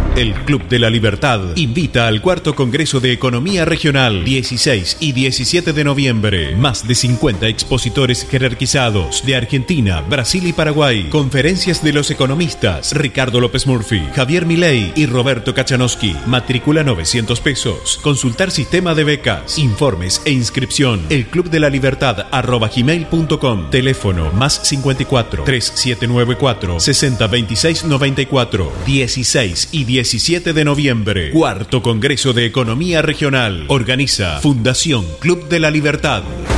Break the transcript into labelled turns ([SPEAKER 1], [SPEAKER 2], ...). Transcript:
[SPEAKER 1] El Club de la Libertad invita al cuarto Congreso de Economía Regional, 16 y 17 de noviembre. Más de 50 expositores jerarquizados de Argentina, Brasil y Paraguay. Conferencias de los economistas Ricardo López Murphy, Javier Milei y Roberto Kachanowski. Matrícula 900 pesos. Consultar sistema de becas, informes e inscripción. elclubdelalibertad@gmail.com. Teléfono +54 3794 6026 94. 16 y 17 de noviembre. Cuarto Congreso de Economía Regional. Organiza Fundación Club de la Libertad.